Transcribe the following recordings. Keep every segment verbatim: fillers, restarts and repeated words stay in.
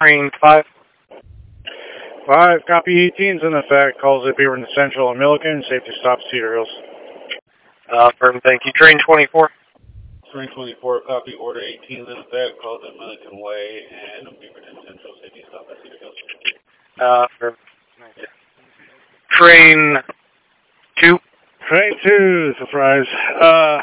train five. Five, copy eighteen's in effect, calls at Beaverton Central and Milliken, safety stop Cedar Hills. Uh, firm, thank you. Train twenty-four. Train twenty-four, copy order eighteen's in effect, calls at Milliken Way and Beaverton Central, safety stop at Cedar Hills. Uh, firm. Train two. Train two, surprise. Uh,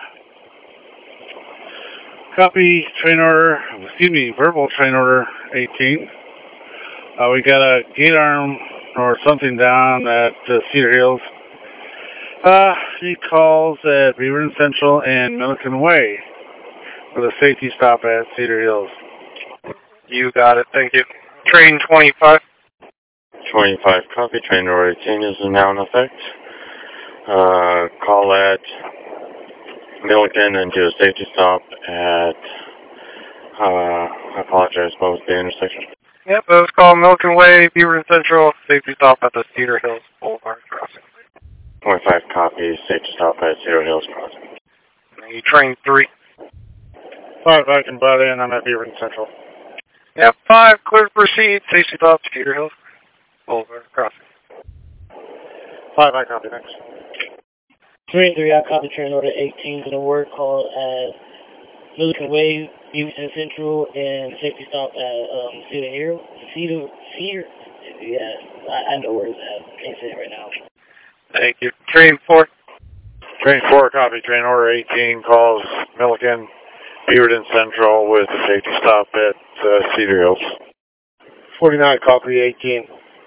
copy train order, excuse me, verbal train order eighteen. Uh, we got a gate arm or something down at uh, Cedar Hills. Uh, he calls at Beaverton Central and Milliken Way for the safety stop at Cedar Hills. You got it, thank you. Train twenty-five. twenty-five, copy. Train order eighteen is now in effect. Uh, call at Milliken and do a safety stop at, uh, I apologize, what was the intersection? Yep, that was called Milliken Way, Beaverton Central, safety stop at the Cedar Hills Boulevard crossing. twenty-five, copy. Safety stop at Cedar Hills crossing. You train three. Five, I can butt in. I'm at Beaverton Central. Yep, five, clear to proceed, safety stop, Cedar Hills Boulevard crossing. Five, I copy next. Train three, I copy train order eighteen to the work call at Milliken Way, Beaverton Central, and safety stop at um, Cedar Hill. Cedar, Cedar, yeah, I, I know where it's at. Can't say it right now. Thank you. Train four. Train four, copy. Train order eighteen calls Milliken, Beaverton Central with a safety stop at uh, Cedar Hills. forty-nine, copy eighteen.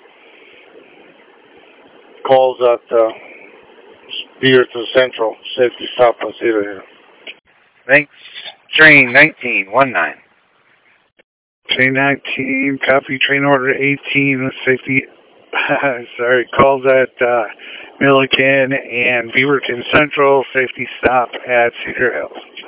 Calls at uh, Beaverton Central, safety stop on Cedar Hill. Thanks. Train nineteen, one nine. Train nineteen, copy. Train order eighteen with safety, sorry, calls at uh, Milliken and Beaverton Central, safety stop at Cedar Hills.